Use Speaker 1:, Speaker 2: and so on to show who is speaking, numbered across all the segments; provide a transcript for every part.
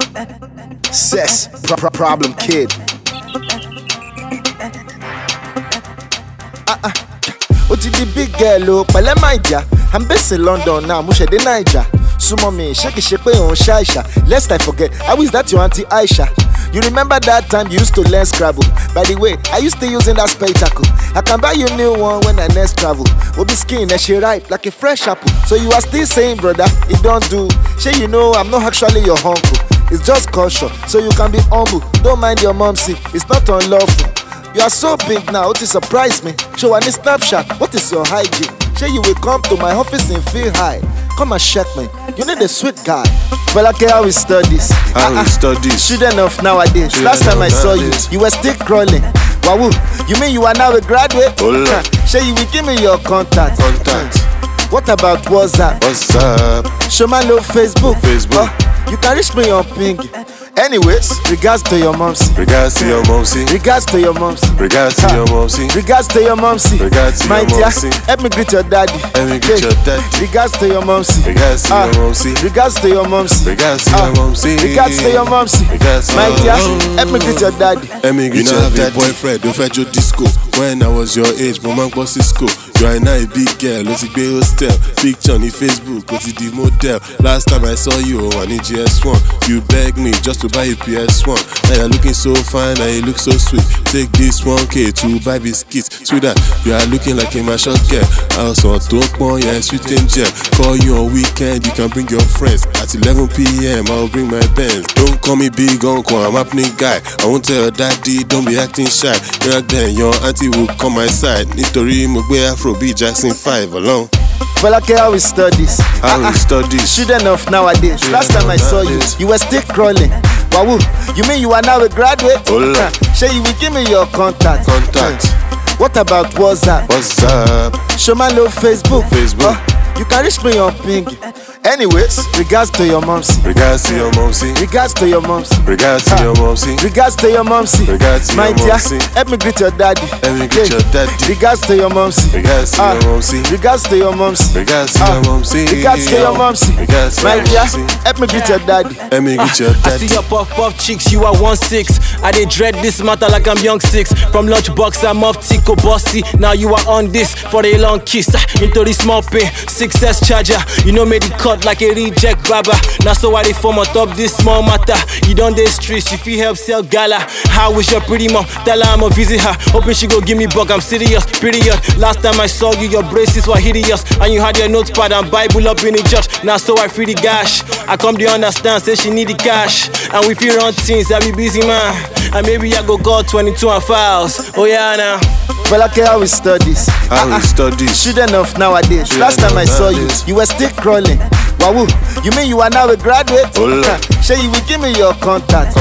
Speaker 1: Cess, problem kid. What did the big girl pẹ̀lẹ́ my dear? I'm based in London now, mo ṣẹ̀dé Naija. Sumo mi, ṣé kìí ṣe pé òun ṣàìṣà. Lest I forget, how is that your auntie Aisha? You remember that time you used to learn Scrabble? By the way, are you still using that spectacle? I can buy you a new one when I next travel. Obi skin and she ripe like a fresh apple. So you are still saying, brother, it don't do. Shay, you know I'm not actually your uncle. It's just culture, so you can be humble. Don't mind your mom, see, it's not unlawful. You are so big now, it surprise me. Show any snapshot, what is your hygiene? Shay, you will come to my office and feel high. Come and check me, you need a sweet guy. Well, I care how we studies.
Speaker 2: How we studies.
Speaker 1: Student of nowadays. Last time I saw you, you were still crawling. Wahoo, you mean you are now a graduate?
Speaker 2: Hola.
Speaker 1: Shay, you will give me your contact. What about WhatsApp?
Speaker 2: What's up?
Speaker 1: Show my love Facebook. You can reach me on ping. Anyways, regards to your momsy.
Speaker 2: Regards to your momsy.
Speaker 1: Regards to your momsy.
Speaker 2: Regards to your momsy.
Speaker 1: Regards to your momsy.
Speaker 2: Regards to
Speaker 1: My
Speaker 2: your
Speaker 1: dear,
Speaker 2: momsy.
Speaker 1: help me greet your daddy.
Speaker 2: Let me greet your daddy.
Speaker 1: Regards to your momsy.
Speaker 2: Regards to your momsy.
Speaker 1: Regards to your momsy.
Speaker 2: Regards to your momsy.
Speaker 1: Regards to your momsy.
Speaker 2: Regards to
Speaker 1: My
Speaker 2: your
Speaker 1: dear,
Speaker 2: momsy.
Speaker 1: help me greet your daddy.
Speaker 2: Let me greet your daddy.
Speaker 3: Boyfriend, don't fetch your disco. When I was your age, my man was Cisco. You are now a big girl, let's be hostel. Picture on the Facebook, what's the model? Last time I saw you on the GS1, you begged me just to buy a PS1. Now you're looking so fine, now you look so sweet. Take this 1K to buy biscuits. Sweetheart, you are looking like a mashup girl. I also want to talk, yeah, sweet angel. Call you on weekend, you can bring your friends. At 11 p.m, I'll bring my bands. Don't call me big uncle, I'm a happening guy. I won't tell your daddy, don't be acting shy. Back then, your auntie will come my side. Nitori Mugbe Afrobeat Jackson 5 alone.
Speaker 1: Well, I care how we studies.
Speaker 2: How we studies.
Speaker 1: Student of nowadays. Last time I saw you, you were still crawling. Wahoo, you mean you are now a graduate?
Speaker 2: Hola.
Speaker 1: Shay, you will give me your contact. What about WhatsApp?
Speaker 2: What's up?
Speaker 1: Show my love Facebook. You can reach me on ping. Anyways, regards to your momsy.
Speaker 2: Regards to your momsy.
Speaker 1: Regards to your momsy.
Speaker 2: Regards to your momsy.
Speaker 1: Regards to your momsy.
Speaker 2: Regards to
Speaker 1: My
Speaker 2: your
Speaker 1: dear,
Speaker 2: momsy.
Speaker 1: help me greet your daddy.
Speaker 2: Let me greet your daddy.
Speaker 1: Regards to your momsy.
Speaker 2: Regards to your momsy.
Speaker 1: Regards to your momsy.
Speaker 2: Regards to your momsy.
Speaker 1: Regards to your momsy.
Speaker 2: Regards to
Speaker 1: My
Speaker 2: your
Speaker 1: dear,
Speaker 2: momsy.
Speaker 1: help me greet your daddy.
Speaker 2: Let me greet your
Speaker 4: I
Speaker 2: daddy.
Speaker 4: see your puff chicks, you are 1-6. I dey dread this matter like I'm young 6. From lunchbox, I'm off Tico Bossy. Now you are on this for a long kiss. Into the small pin, 6S charger. You know, made it cut like a reject baba. Now so I dey form on top this small matter. You don't dey streets, you feel help sell gala. How is your pretty mom? Tell her I'ma visit her. Hoping she go give me buck, I'm serious, period. Last time I saw you, your braces were hideous. And you had your notepad and Bible up in the church. Now so I free the gash. I come to understand, say she need the cash. And we feel run things, I be busy man. And maybe I go call 22 and files. Oh yeah now.
Speaker 1: Well, I care how we studies.
Speaker 2: How we studies.
Speaker 1: Student of nowadays. Last time I saw you, you were still crawling. Wahoo, you mean you are now a graduate?
Speaker 2: Hola.
Speaker 1: Shay, you will give me your contact.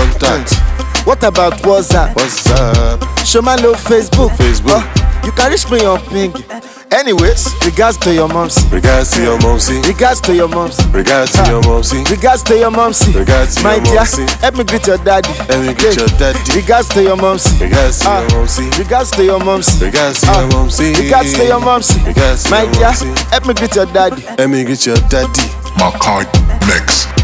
Speaker 1: What about WhatsApp?
Speaker 2: What's up?
Speaker 1: Show my love Facebook. You can reach me on ping. Anyways, regards to your momsy.
Speaker 2: Regards to your momsy.
Speaker 1: Regards to your momsy.
Speaker 2: Regards to your momsy.
Speaker 1: Regards to your momsy.
Speaker 2: Regards to
Speaker 1: My
Speaker 2: your
Speaker 1: dear,
Speaker 2: momsy.
Speaker 1: help me greet your daddy.
Speaker 2: Let me greet your daddy.
Speaker 1: Regards to your momsy.
Speaker 2: Regards to your momsy.
Speaker 1: Regards to your momsy.
Speaker 2: Regards to your momsy.
Speaker 1: Regards to your momsy.
Speaker 2: Regards to
Speaker 1: My
Speaker 2: your
Speaker 1: dear,
Speaker 2: momsy.
Speaker 1: help me greet your daddy.
Speaker 2: Let me greet your daddy.
Speaker 5: Makai Mix.